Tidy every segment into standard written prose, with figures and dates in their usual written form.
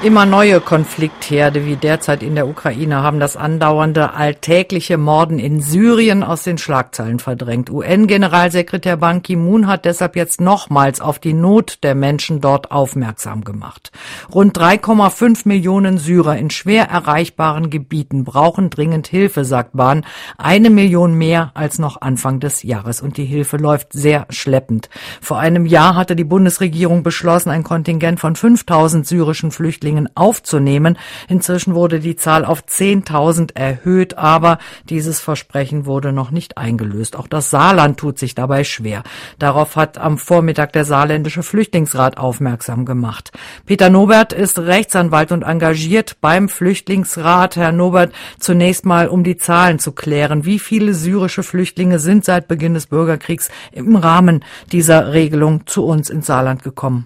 Immer neue Konfliktherde wie derzeit in der Ukraine haben das andauernde alltägliche Morden in Syrien aus den Schlagzeilen verdrängt. UN-Generalsekretär Ban Ki-moon hat deshalb jetzt nochmals auf die Not der Menschen dort aufmerksam gemacht. Rund 3,5 Millionen Syrer in schwer erreichbaren Gebieten brauchen dringend Hilfe, sagt Ban. 1 Million mehr als noch Anfang des Jahres. Und die Hilfe läuft sehr schleppend. Vor einem Jahr hatte die Bundesregierung beschlossen, ein Kontingent von 5.000 syrischen Flüchtlingen aufzunehmen. Inzwischen wurde die Zahl auf 10.000 erhöht, aber dieses Versprechen wurde noch nicht eingelöst. Auch das Saarland tut sich dabei schwer. Darauf hat am Vormittag der Saarländische Flüchtlingsrat aufmerksam gemacht. Peter Nobert ist Rechtsanwalt und engagiert beim Flüchtlingsrat. Herr Nobert, zunächst mal, um die Zahlen zu klären. Wie viele syrische Flüchtlinge sind seit Beginn des Bürgerkriegs im Rahmen dieser Regelung zu uns ins Saarland gekommen?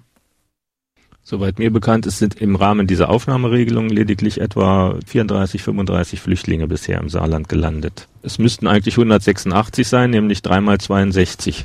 Soweit mir bekannt ist, sind im Rahmen dieser Aufnahmeregelung lediglich etwa 34, 35 Flüchtlinge bisher im Saarland gelandet. Es müssten eigentlich 186 sein, nämlich 3x62.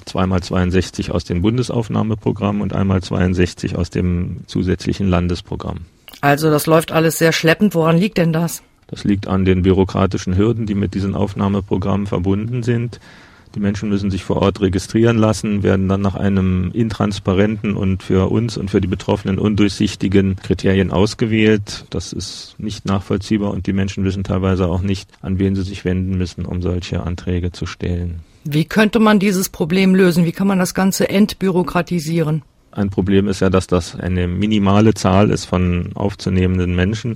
2x62 aus dem Bundesaufnahmeprogramm und 1x62 aus dem zusätzlichen Landesprogramm. Also das läuft alles sehr schleppend. Woran liegt denn das? Das liegt an den bürokratischen Hürden, die mit diesen Aufnahmeprogrammen verbunden sind. Die Menschen müssen sich vor Ort registrieren lassen, werden dann nach einem intransparenten und für uns und für die Betroffenen undurchsichtigen Kriterien ausgewählt. Das ist nicht nachvollziehbar und die Menschen wissen teilweise auch nicht, an wen sie sich wenden müssen, um solche Anträge zu stellen. Wie könnte man dieses Problem lösen? Wie kann man das Ganze entbürokratisieren? Ein Problem ist ja, dass das eine minimale Zahl ist von aufzunehmenden Menschen.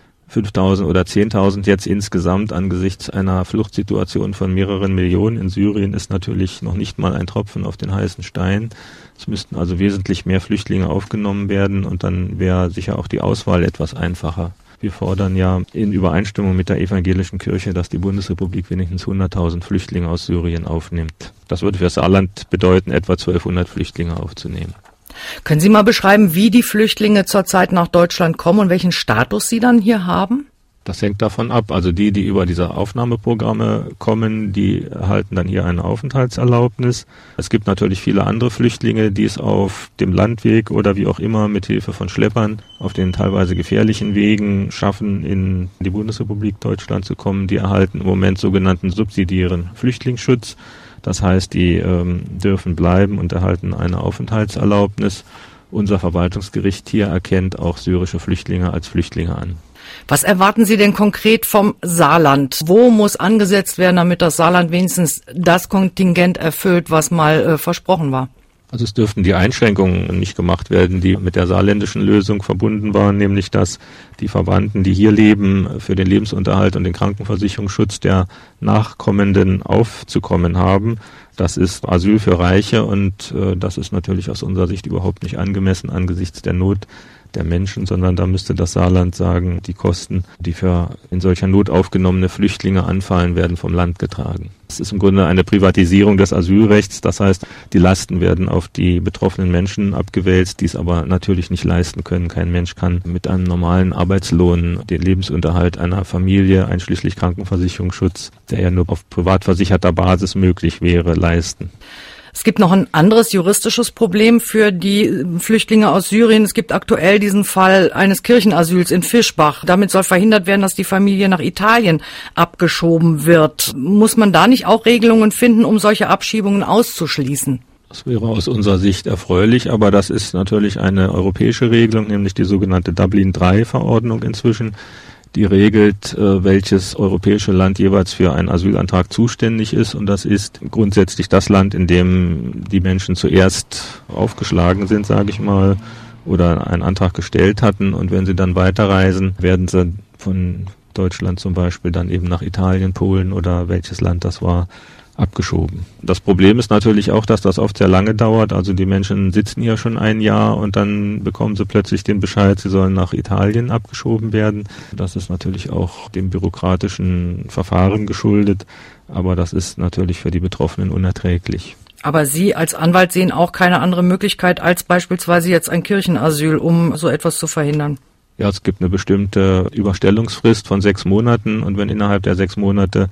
5.000 oder 10.000 jetzt insgesamt angesichts einer Fluchtsituation von mehreren Millionen in Syrien ist natürlich noch nicht mal ein Tropfen auf den heißen Stein. Es müssten also wesentlich mehr Flüchtlinge aufgenommen werden und dann wäre sicher auch die Auswahl etwas einfacher. Wir fordern ja in Übereinstimmung mit der evangelischen Kirche, dass die Bundesrepublik wenigstens 100.000 Flüchtlinge aus Syrien aufnimmt. Das würde für das Saarland bedeuten, etwa 1.200 Flüchtlinge aufzunehmen. Können Sie mal beschreiben, wie die Flüchtlinge zurzeit nach Deutschland kommen und welchen Status sie dann hier haben? Das hängt davon ab. Also die über diese Aufnahmeprogramme kommen, die erhalten dann hier eine Aufenthaltserlaubnis. Es gibt natürlich viele andere Flüchtlinge, die es auf dem Landweg oder wie auch immer mit Hilfe von Schleppern auf den teilweise gefährlichen Wegen schaffen, in die Bundesrepublik Deutschland zu kommen. Die erhalten im Moment sogenannten subsidiären Flüchtlingsschutz. Das heißt, die dürfen bleiben und erhalten eine Aufenthaltserlaubnis. Unser Verwaltungsgericht hier erkennt auch syrische Flüchtlinge als Flüchtlinge an. Was erwarten Sie denn konkret vom Saarland? Wo muss angesetzt werden, damit das Saarland wenigstens das Kontingent erfüllt, was mal versprochen war? Also es dürften die Einschränkungen nicht gemacht werden, die mit der saarländischen Lösung verbunden waren, nämlich dass die Verwandten, die hier leben, für den Lebensunterhalt und den Krankenversicherungsschutz der Nachkommenden aufzukommen haben. Das ist Asyl für Reiche und das ist natürlich aus unserer Sicht überhaupt nicht angemessen angesichts der Not der Menschen, sondern da müsste das Saarland sagen, die Kosten, die für in solcher Not aufgenommene Flüchtlinge anfallen, werden vom Land getragen. Es ist im Grunde eine Privatisierung des Asylrechts, das heißt, die Lasten werden auf die betroffenen Menschen abgewälzt, die es aber natürlich nicht leisten können. Kein Mensch kann mit einem normalen Arbeitslohn den Lebensunterhalt einer Familie, einschließlich Krankenversicherungsschutz, der ja nur auf privat versicherter Basis möglich wäre, leisten. Es gibt noch ein anderes juristisches Problem für die Flüchtlinge aus Syrien. Es gibt aktuell diesen Fall eines Kirchenasyls in Fischbach. Damit soll verhindert werden, dass die Familie nach Italien abgeschoben wird. Muss man da nicht auch Regelungen finden, um solche Abschiebungen auszuschließen? Das wäre aus unserer Sicht erfreulich, aber das ist natürlich eine europäische Regelung, nämlich die sogenannte Dublin-III-Verordnung inzwischen. Die regelt, welches europäische Land jeweils für einen Asylantrag zuständig ist. Und das ist grundsätzlich das Land, in dem die Menschen zuerst aufgeschlagen sind, sage ich mal, oder einen Antrag gestellt hatten. Und wenn sie dann weiterreisen, werden sie von Deutschland zum Beispiel dann eben nach Italien, Polen oder welches Land das war, abgeschoben. Das Problem ist natürlich auch, dass das oft sehr lange dauert. Also die Menschen sitzen hier schon ein Jahr und dann bekommen sie plötzlich den Bescheid, sie sollen nach Italien abgeschoben werden. Das ist natürlich auch dem bürokratischen Verfahren geschuldet, aber das ist natürlich für die Betroffenen unerträglich. Aber Sie als Anwalt sehen auch keine andere Möglichkeit als beispielsweise jetzt ein Kirchenasyl, um so etwas zu verhindern? Ja, es gibt eine bestimmte Überstellungsfrist von 6 Monaten und wenn innerhalb der 6 Monate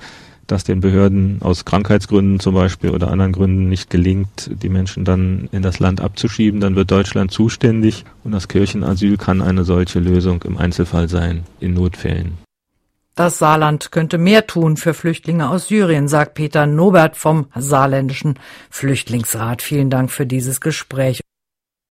dass den Behörden aus Krankheitsgründen zum Beispiel oder anderen Gründen nicht gelingt, die Menschen dann in das Land abzuschieben, dann wird Deutschland zuständig und das Kirchenasyl kann eine solche Lösung im Einzelfall sein, in Notfällen. Das Saarland könnte mehr tun für Flüchtlinge aus Syrien, sagt Peter Nobert vom Saarländischen Flüchtlingsrat. Vielen Dank für dieses Gespräch.